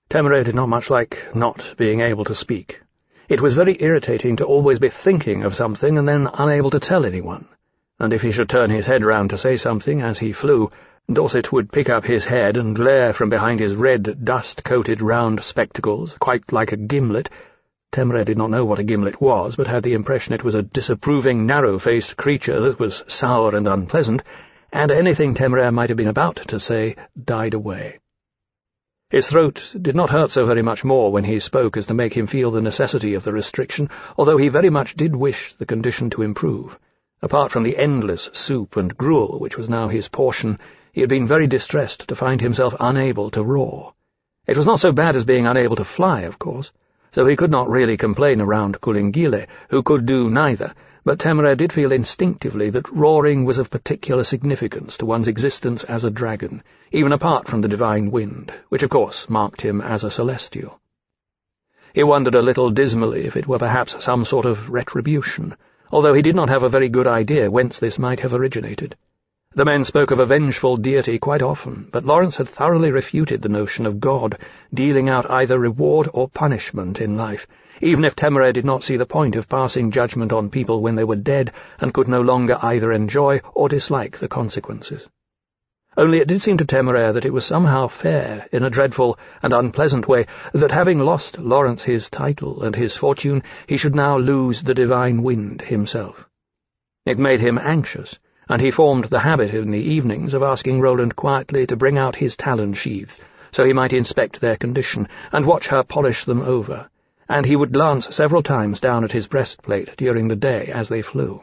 Temeraire did not much like not being able to speak. It was very irritating to always be thinking of something and then unable to tell anyone, and if he should turn his head round to say something as he flew, Dorset would pick up his head and glare from behind his red, dust-coated round spectacles, quite like a gimlet. Temeraire did not know what a gimlet was, but had the impression it was a disapproving, narrow-faced creature that was sour and unpleasant, and anything Temeraire might have been about to say died away. His throat did not hurt so very much more when he spoke as to make him feel the necessity of the restriction, although he very much did wish the condition to improve. Apart from the endless soup and gruel which was now his portion, he had been very distressed to find himself unable to roar. It was not so bad as being unable to fly, of course, so he could not really complain around Colingille, who could do neither, but Temeraire did feel instinctively that roaring was of particular significance to one's existence as a dragon, even apart from the divine wind, which of course marked him as a celestial. He wondered a little dismally if it were perhaps some sort of retribution, although he did not have a very good idea whence this might have originated. The men spoke of a vengeful deity quite often, but Lawrence had thoroughly refuted the notion of God dealing out either reward or punishment in life, even if Temeraire did not see the point of passing judgment on people when they were dead and could no longer either enjoy or dislike the consequences. Only it did seem to Temeraire that it was somehow fair, in a dreadful and unpleasant way, that having lost Lawrence his title and his fortune, he should now lose the divine wind himself. It made him anxious, and he formed the habit in the evenings of asking Roland quietly to bring out his talon sheaths, so he might inspect their condition, and watch her polish them over, and he would glance several times down at his breastplate during the day as they flew.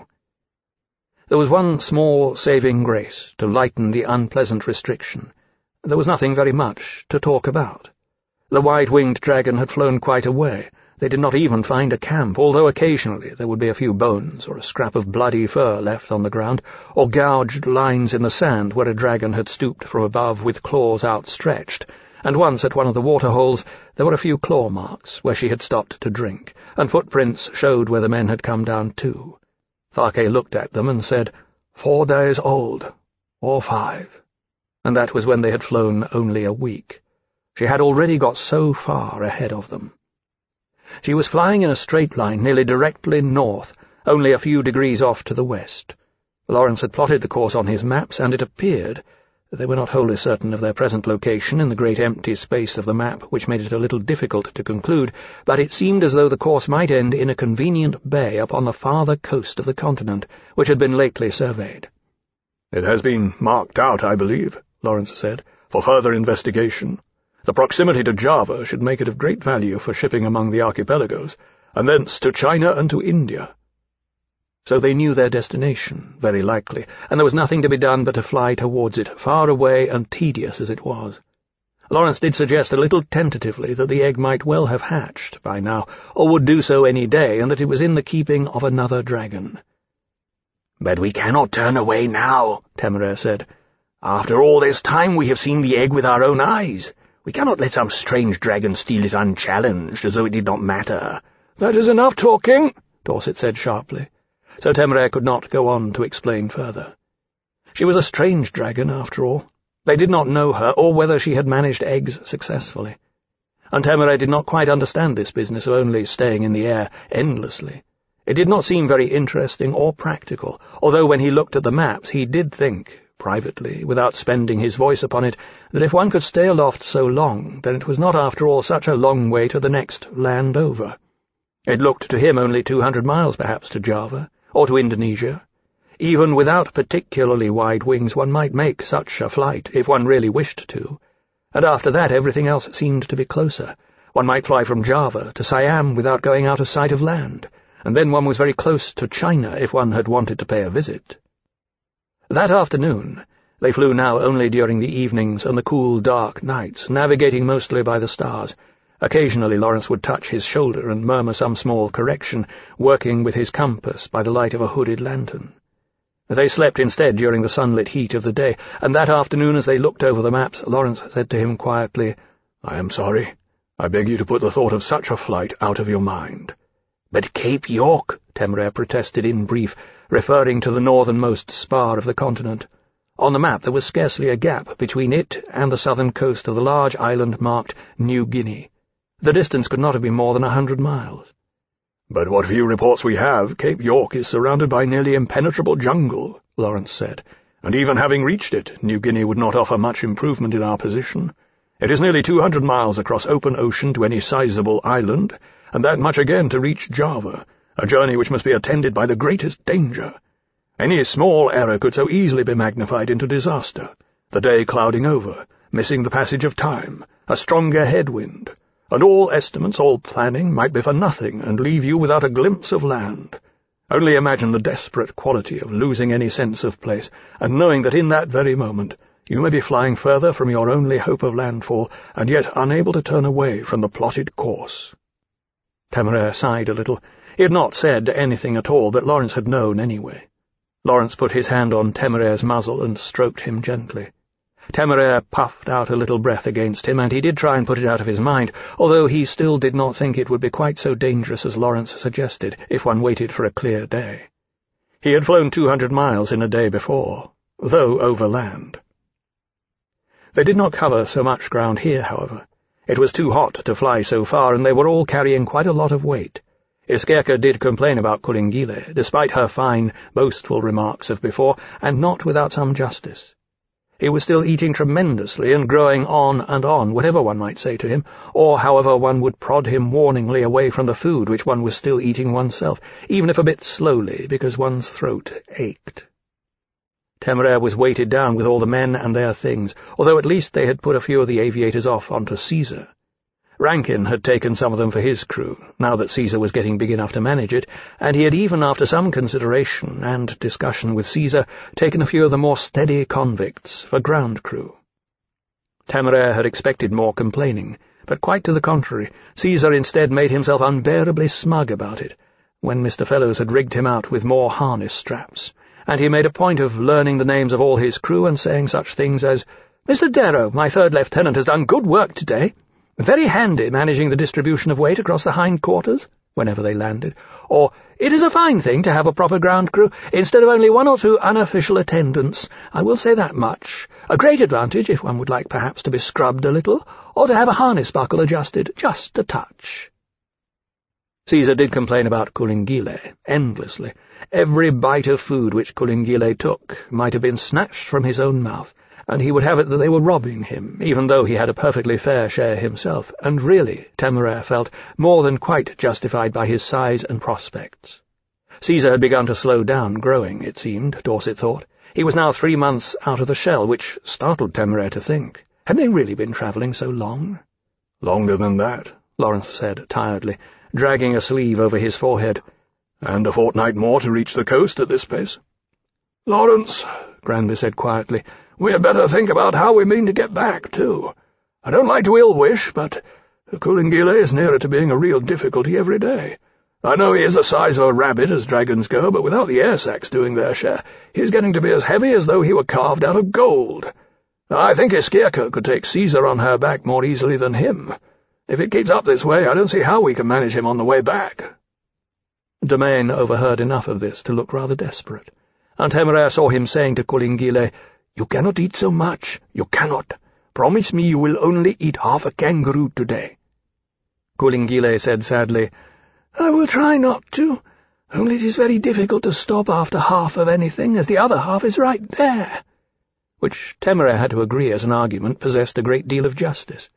There was one small saving grace to lighten the unpleasant restriction. There was nothing very much to talk about. The wide-winged dragon had flown quite a way. They did not even find a camp, although occasionally there would be a few bones or a scrap of bloody fur left on the ground, or gouged lines in the sand where a dragon had stooped from above with claws outstretched, and once at one of the water-holes there were a few claw marks where she had stopped to drink, and footprints showed where the men had come down too. Tharke looked at them and said, 4 days old, or 5, and that was when they had flown only a week. She had already got so far ahead of them. She was flying in a straight line nearly directly north, only a few degrees off to the west. Lawrence had plotted the course on his maps, and it appeared they were not wholly certain of their present location in the great empty space of the map, which made it a little difficult to conclude, but it seemed as though the course might end in a convenient bay upon the farther coast of the continent, which had been lately surveyed. "It has been marked out, I believe," Lawrence said, "for further investigation. The proximity to Java should make it of great value for shipping among the archipelagos, and thence to China and to India." So they knew their destination, very likely, and there was nothing to be done but to fly towards it, far away and tedious as it was. Lawrence did suggest a little tentatively that the egg might well have hatched by now, or would do so any day, and that it was in the keeping of another dragon. "But we cannot turn away now," Temeraire said. "After all this time we have seen the egg with our own eyes. We cannot let some strange dragon steal it unchallenged, as though it did not matter." "That is enough talking," Dorset said sharply. So Temeraire could not go on to explain further. She was a strange dragon, after all. They did not know her, or whether she had managed eggs successfully. And Temeraire did not quite understand this business of only staying in the air endlessly. It did not seem very interesting or practical, although when he looked at the maps he did think, privately, without spending his voice upon it, that if one could stay aloft so long, then it was not after all such a long way to the next land over. It looked to him only 200 miles perhaps to Java, or to Indonesia. Even without particularly wide wings one might make such a flight, if one really wished to, and after that everything else seemed to be closer. One might fly from Java to Siam without going out of sight of land, and then one was very close to China if one had wanted to pay a visit. That afternoon they flew now only during the evenings and the cool, dark nights, navigating mostly by the stars. Occasionally Lawrence would touch his shoulder and murmur some small correction, working with his compass by the light of a hooded lantern. They slept instead during the sunlit heat of the day, and that afternoon as they looked over the maps, Lawrence said to him quietly, "I am sorry. I beg you to put the thought of such a flight out of your mind." "But Cape York," Temeraire protested in brief, referring to the northernmost spar of the continent. On the map there was scarcely a gap between it and the southern coast of the large island marked New Guinea. The distance could not have been more than 100 miles. "But what few reports we have, Cape York is surrounded by nearly impenetrable jungle," Lawrence said, "and even having reached it, New Guinea would not offer much improvement in our position. It is nearly 200 miles across open ocean to any sizable island, and that much again to reach Java, a journey which must be attended by the greatest danger. Any small error could so easily be magnified into disaster, the day clouding over, missing the passage of time, a stronger headwind, and all estimates, all planning, might be for nothing and leave you without a glimpse of land. Only imagine the desperate quality of losing any sense of place, and knowing that in that very moment you may be flying further from your only hope of landfall, and yet unable to turn away from the plotted course." Temeraire sighed a little. He had not said anything at all, but Lawrence had known anyway. Lawrence put his hand on Temeraire's muzzle and stroked him gently. Temeraire puffed out a little breath against him, and he did try and put it out of his mind, although he still did not think it would be quite so dangerous as Lawrence suggested if one waited for a clear day. He had flown 200 miles in a day before, though over land. They did not cover so much ground here, however. It was too hot to fly so far, and they were all carrying quite a lot of weight. Iskierka did complain about Kulingile, despite her fine, boastful remarks of before, and not without some justice. He was still eating tremendously and growing on, whatever one might say to him, or however one would prod him warningly away from the food which one was still eating oneself, even if a bit slowly, because one's throat ached. Temeraire was weighted down with all the men and their things, although at least they had put a few of the aviators off onto Caesar. Rankin had taken some of them for his crew, now that Caesar was getting big enough to manage it, and he had even, after some consideration and discussion with Caesar, taken a few of the more steady convicts for ground crew. Temeraire had expected more complaining, but quite to the contrary, Caesar instead made himself unbearably smug about it, when Mr. Fellows had rigged him out with more harness straps, and he made a point of learning the names of all his crew and saying such things as, "Mr. Darrow, my third lieutenant, has done good work today. Very handy managing the distribution of weight across the hindquarters," whenever they landed, or, "It is a fine thing to have a proper ground crew, instead of only 1 or 2 unofficial attendants, I will say that much. A great advantage if one would like perhaps to be scrubbed a little, or to have a harness buckle adjusted just a touch." Caesar did complain about Kulingile, endlessly. Every bite of food which Kulingile took might have been snatched from his own mouth, and he would have it that they were robbing him, even though he had a perfectly fair share himself, and really, Temeraire felt, more than quite justified by his size and prospects. Caesar had begun to slow down growing, it seemed, Dorset thought. He was now 3 months out of the shell, which startled Temeraire to think. Had they really been travelling so long? "Longer than that," Lawrence said tiredly, dragging a sleeve over his forehead. "And a fortnight more to reach the coast at this pace." "Lawrence," Granby said quietly, "we had better think about how we mean to get back, too. I don't like to ill-wish, but Kulingile is nearer to being a real difficulty every day. I know he is the size of a rabbit as dragons go, but without the air sacs doing their share, he's getting to be as heavy as though he were carved out of gold. I think Iskierka could take Caesar on her back more easily than him. If it keeps up this way, I don't see how we can manage him on the way back." Domain overheard enough of this to look rather desperate, and Temeraire saw him saying to Kulingile, "You cannot eat so much, you cannot. Promise me you will only eat half a kangaroo today." Kulingile said sadly, "I will try not to, only it is very difficult to stop after half of anything, as the other half is right there," which Temeraire had to agree as an argument possessed a great deal of justice.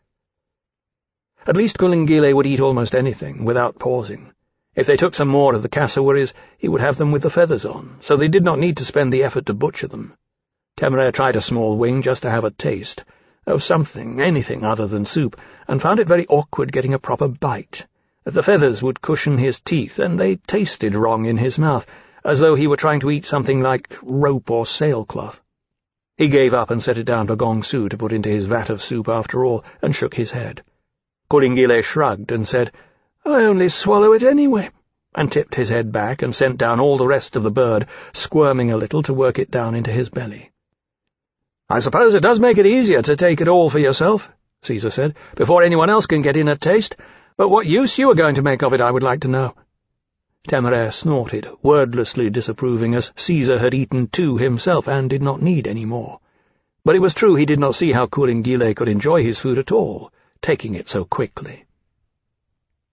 At least Kulingile would eat almost anything, without pausing. If they took some more of the cassowaries, he would have them with the feathers on, so they did not need to spend the effort to butcher them. Temeraire tried a small wing just to have a taste, of something, anything other than soup, and found it very awkward getting a proper bite. The feathers would cushion his teeth, and they tasted wrong in his mouth, as though he were trying to eat something like rope or sailcloth. He gave up and set it down for Gong Su to put into his vat of soup after all, and shook his head. Kulingile shrugged and said, "I only swallow it anyway," and tipped his head back and sent down all the rest of the bird, squirming a little to work it down into his belly. "I suppose it does make it easier to take it all for yourself," Caesar said, "before anyone else can get in a taste, but what use you are going to make of it, I would like to know." Temeraire snorted, wordlessly disapproving, as Caesar had eaten 2 himself and did not need any more. But it was true he did not see how Courringile could enjoy his food at all, taking it so quickly.